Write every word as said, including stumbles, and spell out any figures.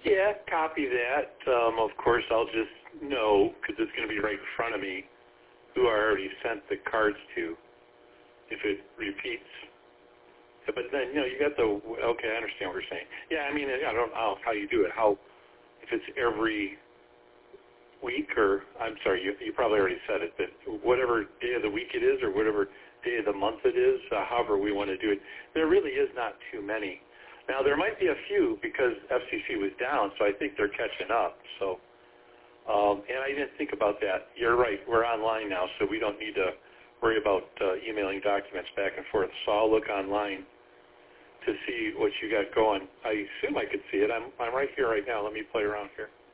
Yeah, copy that. Um, of course, I'll just know, because it's going to be right in front of me, who I already sent the cards to, if it repeats. Yeah, but then, you know, you got the, okay, I understand what you're saying. Yeah, I mean, I don't know how you do it, how, if it's every week, or, I'm sorry, you, you probably already said it, but whatever day of the week it is, or whatever day of the month it is, uh, however we want to do it, there really is not too many. Now, there might be a few because F C C was down, so I think they're catching up. So, um, and I didn't think about that. You're right. We're online now, so we don't need to worry about uh, emailing documents back and forth. So I'll look online to see what you got going. I assume I could see it. I'm I'm right here right now. Let me play around here.